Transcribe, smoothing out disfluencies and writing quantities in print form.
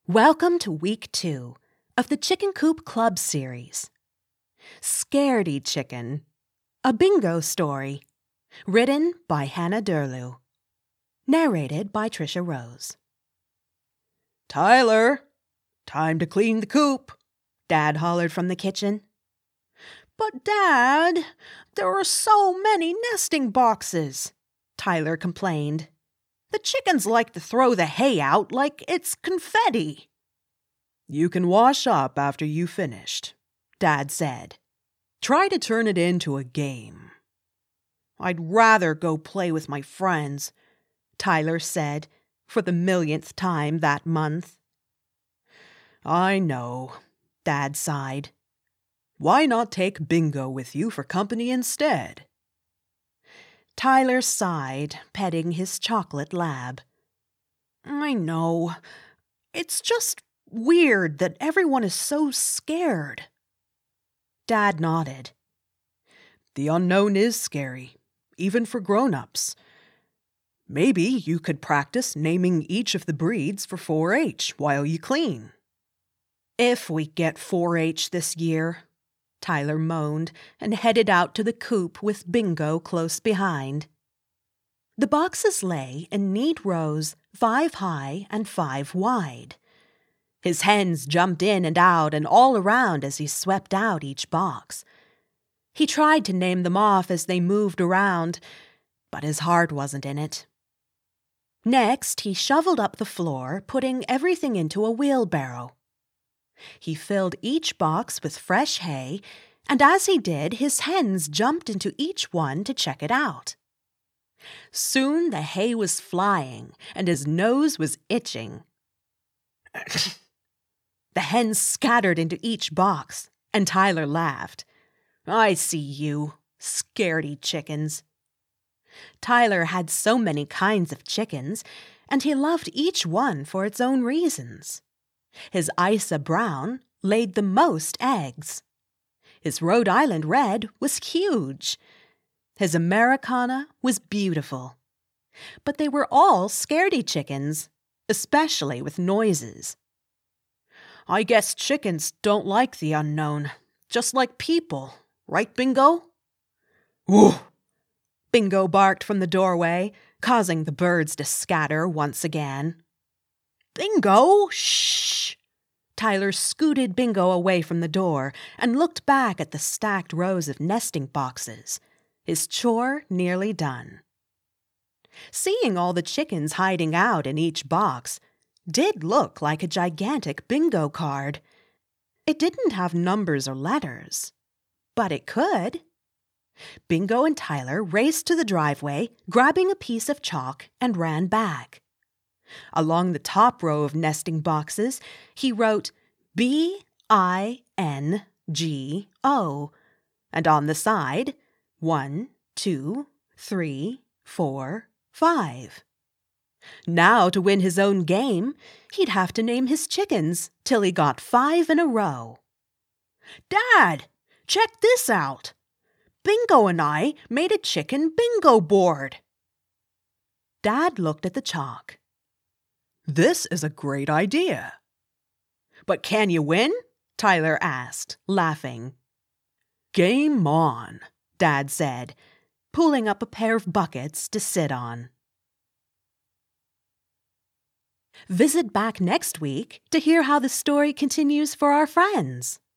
Welcome to Week 2 of the Chicken Coop Club series. Scaredy Chicken, a bingo story, written by Hannah Durlew, narrated by Trisha Rose. "Tyler, time to clean the coop," Dad hollered from the kitchen. "But Dad, there are so many nesting boxes," Tyler complained. "The chickens like to throw the hay out like it's confetti." "You can wash up after you finished," Dad said. "Try to turn it into a game." "I'd rather go play with my friends," Tyler said, for the millionth time that month. "I know," Dad sighed. "Why not take Bingo with you for company instead?" Tyler sighed, petting his chocolate lab. "I know. It's just weird that everyone is so scared." Dad nodded. "The unknown is scary, even for grown-ups. Maybe you could practice naming each of the breeds for 4-H while you clean." "If we get 4-H this year," Tyler moaned and headed out to the coop with Bingo close behind. The boxes lay in neat rows, 5 high and 5 wide. His hens jumped in and out and all around as he swept out each box. He tried to name them off as they moved around, but his heart wasn't in it. Next, he shoveled up the floor, putting everything into a wheelbarrow. He filled each box with fresh hay, and as he did, his hens jumped into each one to check it out. Soon the hay was flying, and his nose was itching. The hens scattered into each box, and Tyler laughed. "I see you, scaredy chickens." Tyler had so many kinds of chickens, and he loved each one for its own reasons. His Isa Brown laid the most eggs. His Rhode Island Red was huge. His Americana was beautiful. But they were all scaredy chickens, especially with noises. "I guess chickens don't like the unknown, just like people, right, Bingo?" "Woo!" Bingo barked from the doorway, causing the birds to scatter once again. "Bingo, shh!" Tyler scooted Bingo away from the door and looked back at the stacked rows of nesting boxes, his chore nearly done. Seeing all the chickens hiding out in each box did look like a gigantic bingo card. It didn't have numbers or letters, but it could. Bingo and Tyler raced to the driveway, grabbing a piece of chalk, and ran back. Along the top row of nesting boxes, he wrote BINGO, and on the side, 1, 2, 3, 4, 5. Now, to win his own game, he'd have to name his chickens till he got 5 in a row. "Dad, check this out. Bingo and I made a chicken bingo board." Dad looked at the chalk. "This is a great idea." "But can you win?" Tyler asked, laughing. "Game on," Dad said, pulling up a pair of buckets to sit on. Visit back next week to hear how the story continues for our friends.